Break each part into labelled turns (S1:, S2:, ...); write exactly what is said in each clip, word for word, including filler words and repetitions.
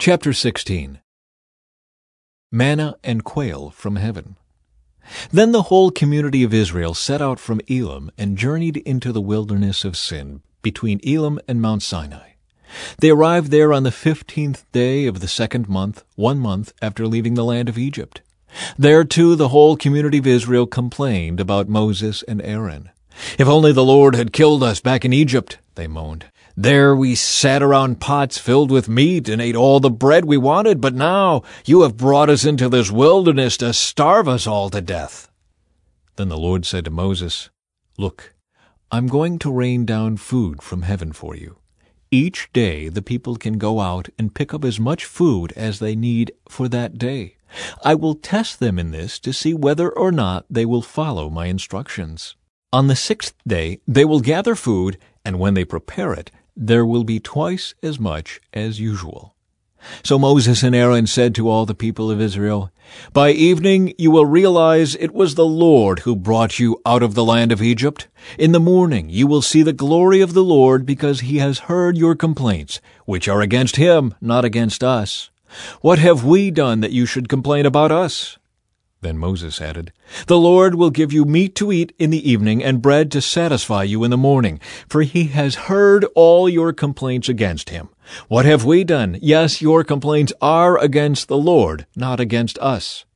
S1: Chapter sixteen. Manna and Quail from Heaven. Then the whole community of Israel set out from Elim and journeyed into the wilderness of Sin, between Elim and Mount Sinai. They arrived there on the fifteenth day of the second month, one month after leaving the land of Egypt. There, too, the whole community of Israel complained about Moses and Aaron. "If only the Lord had killed us back in Egypt," they moaned. "There we sat around pots filled with meat and ate all the bread we wanted, but now you have brought us into this wilderness to starve us all to death." Then the Lord said to Moses, "Look, I'm going to rain down food from heaven for you. Each day the people can go out and pick up as much food as they need for that day. I will test them in this to see whether or not they will follow my instructions. On the sixth day they will gather food, and when they prepare it, there will be twice as much as usual." So Moses and Aaron said to all the people of Israel, "By evening you will realize it was the Lord who brought you out of the land of Egypt. In the morning you will see the glory of the Lord, because he has heard your complaints, which are against him, not against us. What have we done that you should complain about us?" Then Moses added, "The Lord will give you meat to eat in the evening and bread to satisfy you in the morning, for he has heard all your complaints against him. What have we done? Yes, your complaints are against the Lord, not against us."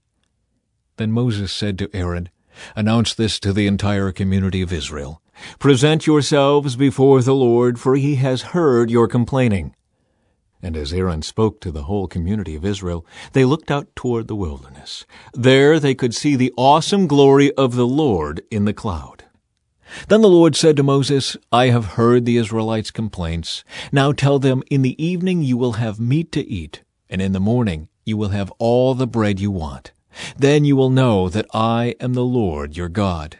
S1: Then Moses said to Aaron, "Announce this to the entire community of Israel. Present yourselves before the Lord, for he has heard your complaining." And as Aaron spoke to the whole community of Israel, they looked out toward the wilderness. There they could see the awesome glory of the Lord in the cloud. Then the Lord said to Moses, "I have heard the Israelites' complaints. Now tell them, in the evening you will have meat to eat, and in the morning you will have all the bread you want. Then you will know that I am the Lord your God."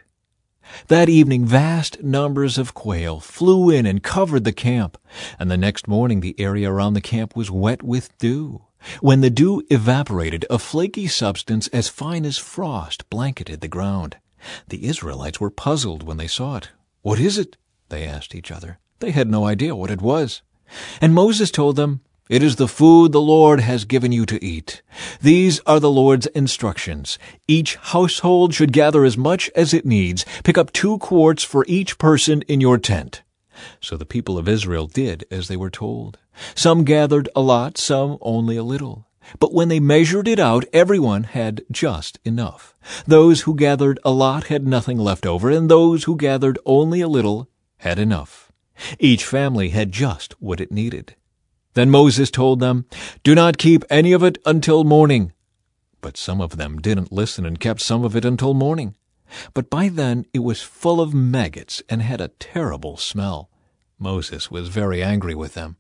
S1: That evening vast numbers of quail flew in and covered the camp, and the next morning the area around the camp was wet with dew. When the dew evaporated, a flaky substance as fine as frost blanketed the ground. The Israelites were puzzled when they saw it. "What is it?" they asked each other. They had no idea what it was. And Moses told them, "It is the food the Lord has given you to eat. These are the Lord's instructions. Each household should gather as much as it needs. Pick up two quarts for each person in your tent." So the people of Israel did as they were told. Some gathered a lot, some only a little. But when they measured it out, everyone had just enough. Those who gathered a lot had nothing left over, and those who gathered only a little had enough. Each family had just what it needed. Then Moses told them, "Do not keep any of it until morning." But some of them didn't listen and kept some of it until morning. But by then it was full of maggots and had a terrible smell. Moses was very angry with them.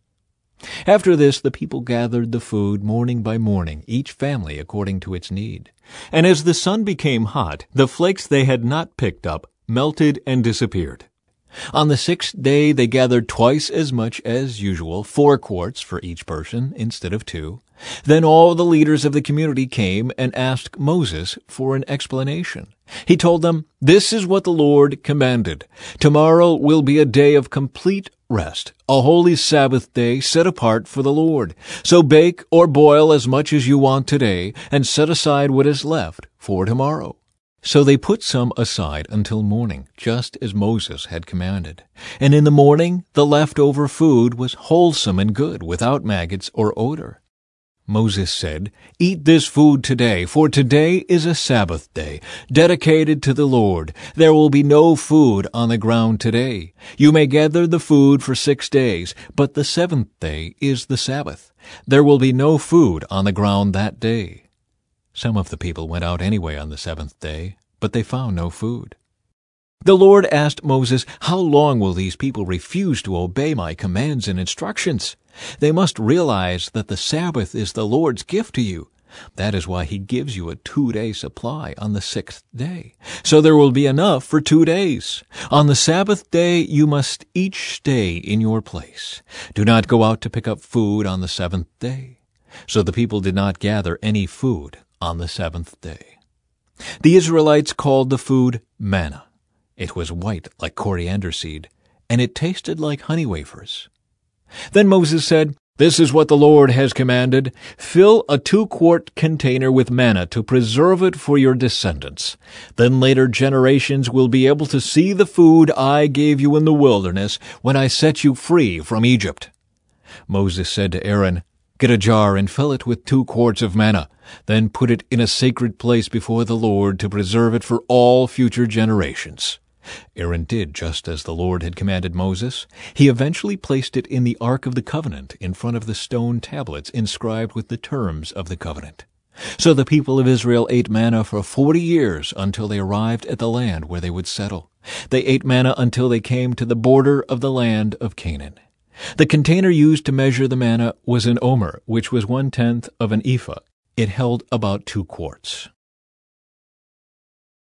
S1: After this the people gathered the food morning by morning, each family according to its need. And as the sun became hot, the flakes they had not picked up melted and disappeared. On the sixth day they gathered twice as much as usual, four quarts for each person instead of two. Then all the leaders of the community came and asked Moses for an explanation. He told them, "This is what the Lord commanded. Tomorrow will be a day of complete rest, a holy Sabbath day set apart for the Lord. So bake or boil as much as you want today, and set aside what is left for tomorrow." So they put some aside until morning, just as Moses had commanded. And in the morning the leftover food was wholesome and good, without maggots or odor. Moses said, "Eat this food today, for today is a Sabbath day, dedicated to the Lord. There will be no food on the ground today. You may gather the food for six days, but the seventh day is the Sabbath. There will be no food on the ground that day." Some of the people went out anyway on the seventh day, but they found no food. The Lord asked Moses, "How long will these people refuse to obey my commands and instructions? They must realize that the Sabbath is the Lord's gift to you. That is why he gives you a two-day supply on the sixth day. So there will be enough for two days. On the Sabbath day you must each stay in your place. Do not go out to pick up food on the seventh day." So the people did not gather any food on the seventh day. The Israelites called the food manna. It was white like coriander seed, and it tasted like honey wafers. Then Moses said, This is what the Lord has commanded. Fill a two-quart container with manna to preserve it for your descendants. Then later generations will be able to see the food I gave you in the wilderness when I set you free from Egypt." Moses said to Aaron, "Get a jar and fill it with two quarts of manna. Then put it in a sacred place before the Lord to preserve it for all future generations." Aaron did just as the Lord had commanded Moses. He eventually placed it in the Ark of the Covenant in front of the stone tablets inscribed with the terms of the covenant. So the people of Israel ate manna for forty years until they arrived at the land where they would settle. They ate manna until they came to the border of the land of Canaan. The container used to measure the manna was an omer, which was one-tenth of an ephah. It held about two quarts.